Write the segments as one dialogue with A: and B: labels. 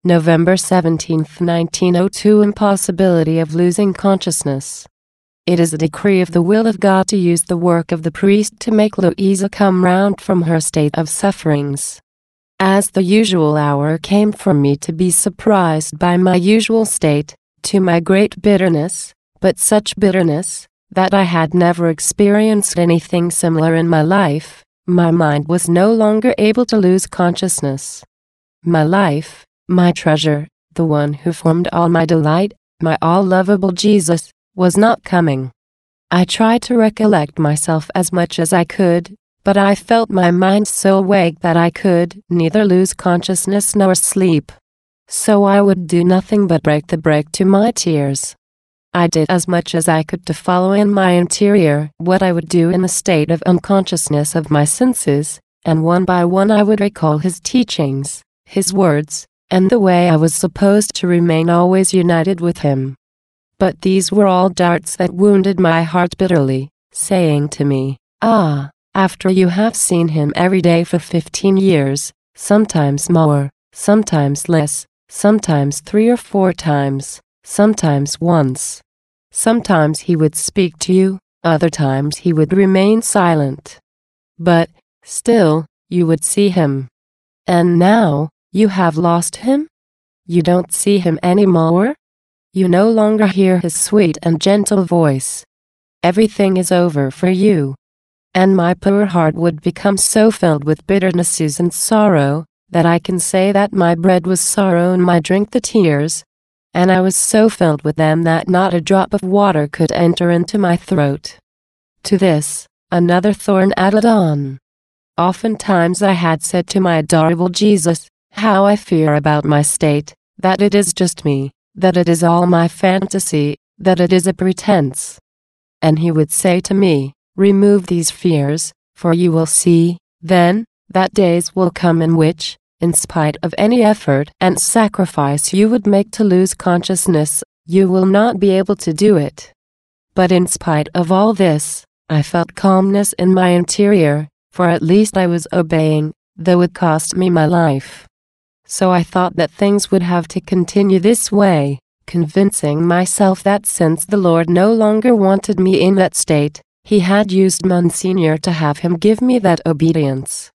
A: November 17, 1902. Impossibility of losing consciousness. It is a decree of the will of God to use the work of the priest to make Louisa come round from her state of sufferings. As the usual hour came for me to be surprised by my usual state, to my great bitterness, but such bitterness, that I had never experienced anything similar in my life, my mind was no longer able to lose consciousness. My life, my treasure, the one who formed all my delight, my all-lovable Jesus, was not coming. I tried to recollect myself as much as I could, but I felt my mind so awake that I could neither lose consciousness nor sleep. So I would do nothing but break the brake to my tears. I did as much as I could to follow in my interior what I would do in the state of unconsciousness of my senses, and one by one I would recall his teachings, his words, and the way I was supposed to remain always united with him. But these were all darts that wounded my heart bitterly, saying to me, "Ah, after you have seen him every day for 15 years, sometimes more, sometimes less, sometimes 3 or 4 times, sometimes once. Sometimes he would speak to you, other times he would remain silent. But, still, you would see him. And now, you have lost him? You don't see him any more? You no longer hear his sweet and gentle voice. Everything is over for you." And my poor heart would become so filled with bitternesses and sorrow, that I can say that my bread was sorrow and my drink the tears, and I was so filled with them that not a drop of water could enter into my throat. To this, another thorn added on. Oftentimes I had said to my adorable Jesus, "How I fear about my state, that it is just me, that it is all my fantasy, that it is a pretense." And he would say to me, "Remove these fears, for you will see, then, that days will come in which, in spite of any effort and sacrifice you would make to lose consciousness, you will not be able to do it." But in spite of all this, I felt calmness in my interior, for at least I was obeying, though it cost me my life. So I thought that things would have to continue this way, convincing myself that since the Lord no longer wanted me in that state, he had used Monsignor to have him give me that obedience.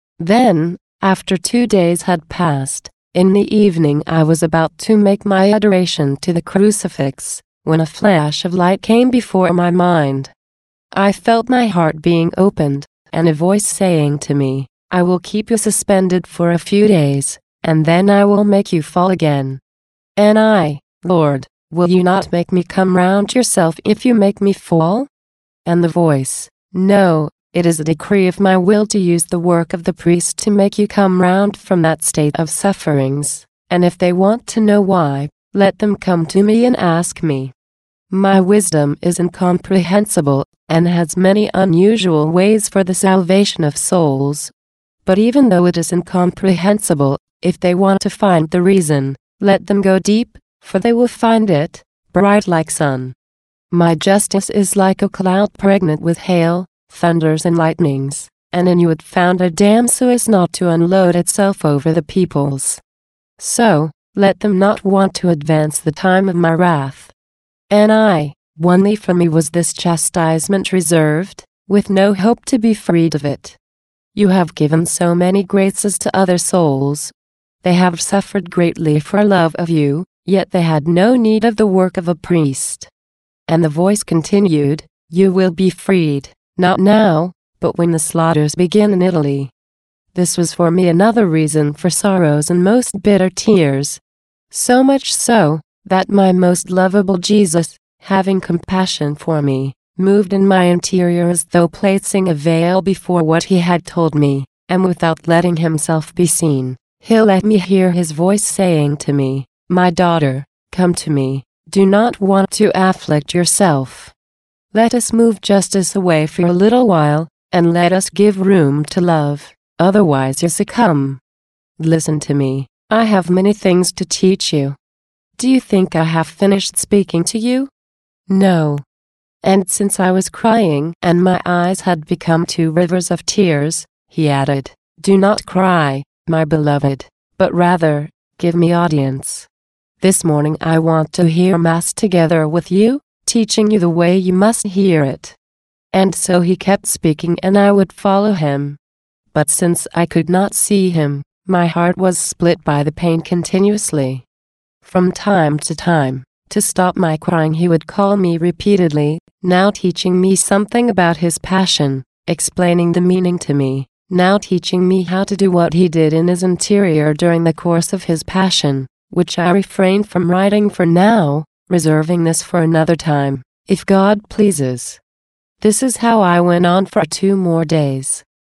A: Then, after 2 days had passed, in the evening I was about to make my adoration to the crucifix, when a flash of light came before my mind. I felt my heart being opened, and a voice saying to me, "I will keep you suspended for a few days, and then I will make you fall again." And I, "Lord, will you not make me come round yourself if you make me fall?" And the voice, "No, it is a decree of my will to use the work of the priest to make you come round from that state of sufferings, and if they want to know why, let them come to me and ask me. My wisdom is incomprehensible, and has many unusual ways for the salvation of souls. But even though it is incomprehensible, if they want to find the reason, let them go deep, for they will find it, bright like sun. My justice is like a cloud pregnant with hail, thunders and lightnings, and in you it found a dam so as not to unload itself over the peoples. So, let them not want to advance the time of my wrath. And only for me was this chastisement reserved, with no hope to be freed of it. You have given so many graces to other souls. They have suffered greatly for love of you, yet they had no need of the work of a priest." And the voice continued, "You will be freed, not now, but when the slaughters begin in Italy." This was for me another reason for sorrows and most bitter tears. So much so, that my most lovable Jesus, having compassion for me, moved in my interior as though placing a veil before what he had told me, and without letting himself be seen, he let me hear his voice saying to me, "My daughter, come to me, do not want to afflict yourself. Let us move justice away for a little while, and let us give room to love, otherwise you succumb. Listen to me, I have many things to teach you. Do you think I have finished speaking to you? No." And since I was crying and my eyes had become 2 rivers of tears, he added, "Do not cry, my beloved, but rather, give me audience. This morning I want to hear Mass together with you, teaching you the way you must hear it." And so he kept speaking and I would follow him. But since I could not see him, my heart was split by the pain continuously. From time to time, to stop my crying, he would call me repeatedly, now teaching me something about his passion, explaining the meaning to me, now teaching me how to do what he did in his interior during the course of his passion, which I refrained from writing for now, reserving this for another time, if God pleases. This is how I went on for 2 more days.